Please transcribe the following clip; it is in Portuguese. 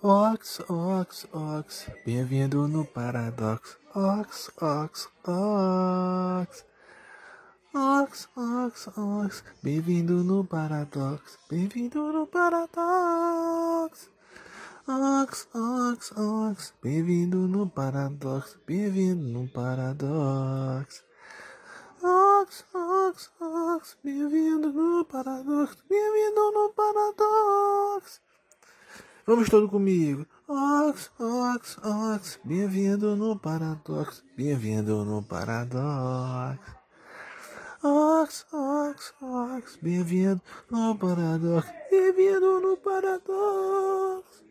Ox, bem-vindo no paradoxo. Ox, bem-vindo no paradoxo. Bem-vindo no paradoxo. Bem-vindo no paradoxo. Bem-vindo no paradoxo. Bem-vindo no paradoxo. Bem-vindo no paradoxo. Vamos todos comigo. Bem-vindo no paradoxo. Bem-vindo no paradoxo. Bem-vindo no paradoxo. Bem-vindo no paradoxo.